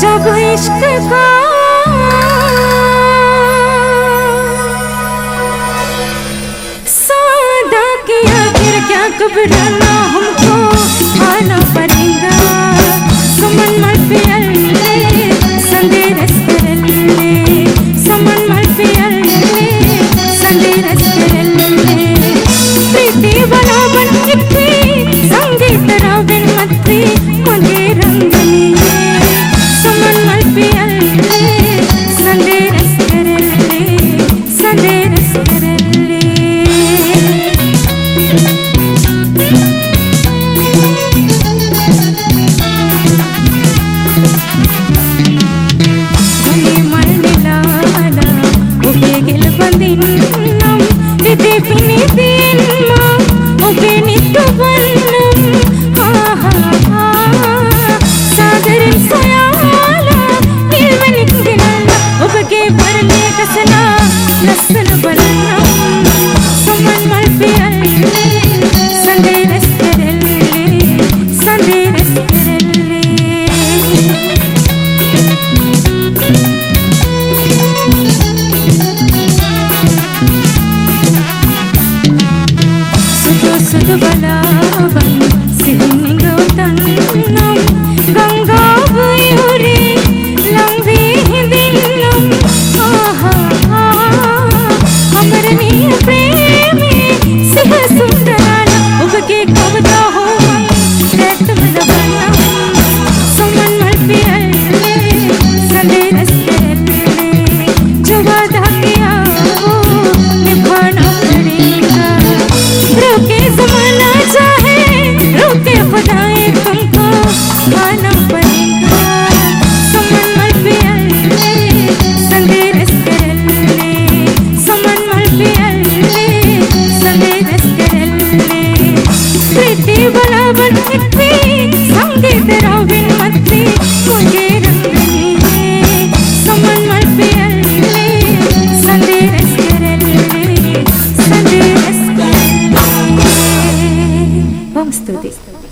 सब इश्क का सौदा किया, फिर क्या घबराना, हमको आना पड़ेगा। समन मल पियले संदेरस करले, समन मल पियले संदेरस करले। प्रीति बनावन इतनी संगीत राविन मत्री मुझे रंगनी। समन मल पियले संदेरस करले, संदेरस करले। धनी मल्लिलाला उबे गिल बंदिन्नम विधि पिनी दिन्मा उबे नित्तु वन्नम। सादरन सोयाला निर्मनिक्किनला उबगे बरले कसना लस्सन बलन्नम। समन मल पियले संदेरस करले, संदेरस करले। सुध बलावन सिहिंगो तन्नम गंगा वयूरे लंबी हिंदिन्नम। अमरनी प्रेमी सिह सुंदराला उबगे कवता हो रेत मलबन्नम। समन मल पियले संदेरस करले, जो वादा किया वो निभाना पड़ेगा। रोके ज़माना चाहे रोके खुदाए तुमको आना पड़ेगा। समन मल पियले संदेरस करले, समन मल पियले संदेरस करले। प्रीति बनावन इतनी संगीत राविन मत्री मुझे रंगनी। समन मल पियले संदेरस करले, संदेरस करले। Vamos, Tuti.